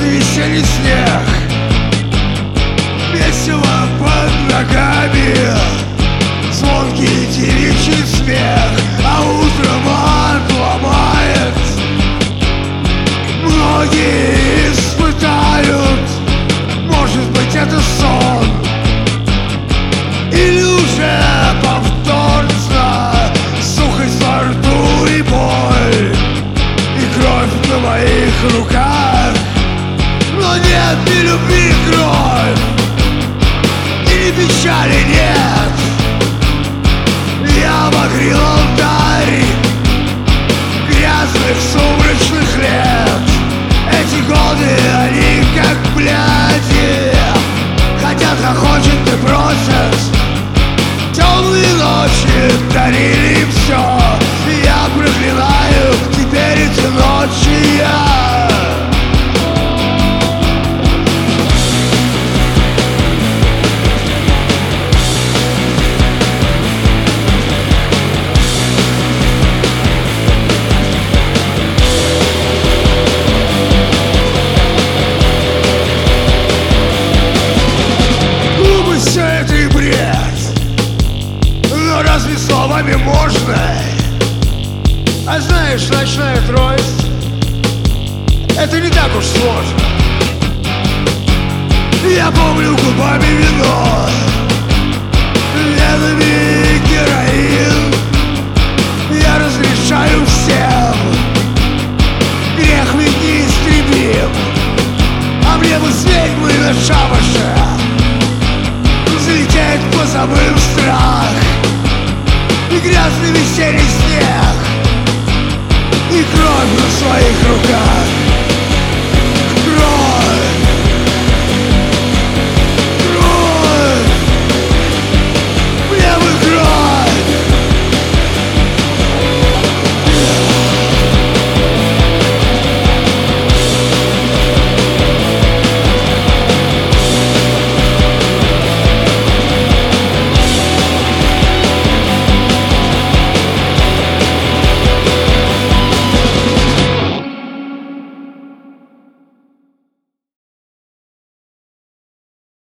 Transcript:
Холодный весенний снег, месиво под ногами, звонкий девичий смех, а утром он ломает. Многие испытают, может быть, это сон, или уже повторится сухость во рту и боль, и кровь на моих руках. Но нет ни любви кровь, и ни печали нет. Я обогрел алтарь грязных сумрачных лет. Эти годы, они как бляди, хотят, хохочут и просят. Темные ночи дарили им все. Я проклинаю теперь эти ночи я. Разве словами можно? А знаешь, ночная троисть — это не так уж сложно. Я помню губами вино, венами героин. Я разрешаю всем